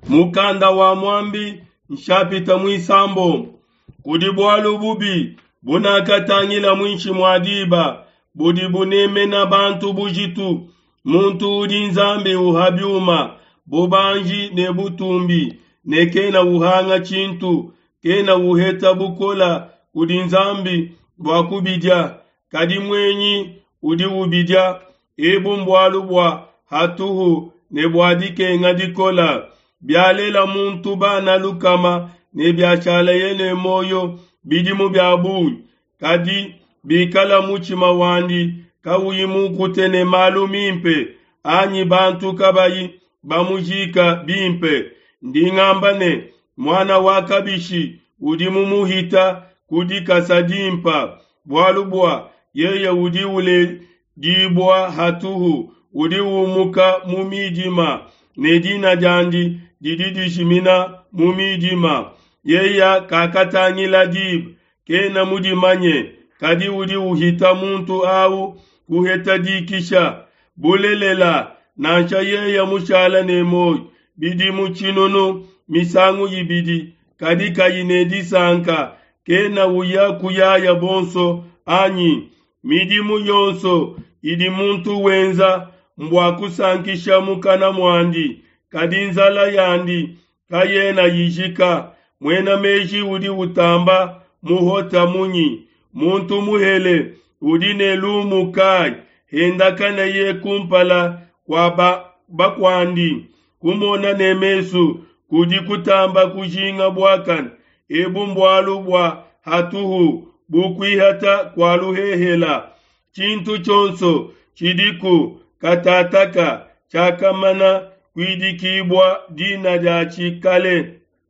mukanda wa mwambi nshapita mwisambo. Kudi bwalu bubi bunakatangila mwinshi mwadiba budi buneme na bantu bujitu muntu udi nzambi uhabyuma bubanji ne butumbi ne kena uhanga chintu kena uheta bukola kudi nzambi bwakubidya kadi mwenyi udi ubidya ebu mbwalu bwa hatuhu ne bwadike ngadikola byalela muntu bana lukama ne byachala yene moyo bidimu byabu kadi bikala muchima wandi kawuyimu kutene malumimpe anyi bantu kabayi bamujika bimpe ndingambane mwana wakabishi udimu muhita kudika sadimpa bwalubwa yeye udi ule dibwa hatuhu udi umuka mumidima nedina jandi dididishimina mumidima yeya kakatangila dib kena mudimanye kadi udi uhita muntu au kuheta dikisha bulelela nancha yeya mushala nemoy bidi muchinono misangu yibidi kadi kayinedi sanka kena uya kuyaya bonso anyi midimu yonso idi muntu wenza mbwakusankisha mukana mwandi kadi nzala yandi kayena yijika mwena meji udi utamba muhota munyi muntu muhele udi nelumu kai hendakana ye kumpala kwa bakwandi kumona nemesu kudi kutamba kujinga bwakan ebu mbwalu bwa hatuhu bukwihata kwa luhehela chintu chonso chidiku katataka chakamana kwidikibwa dina ja chikale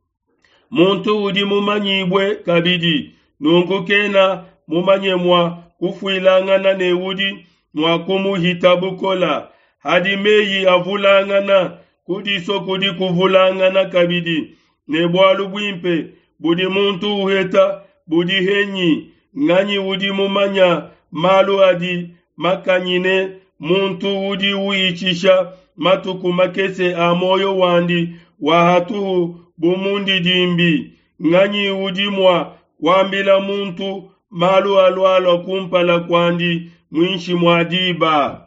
muntu udi mumanyibwe kabidi nungu kena mumanyemwa kufuilangana ne udi mwakumuhita bukola hadi meyi avulangana kudiso kudi kuvulangana kabidi ne bwalu bwimpe budi muntu uheta budi henyi nganyi udi mumanya malu adi makanyine muntu udi uichisha matuku makese amoyo wandi wahatuhu bumundi dimbi nganyi udi mwa kwambila muntu malu alwala kumpala kwandi mwinshi mwadiba.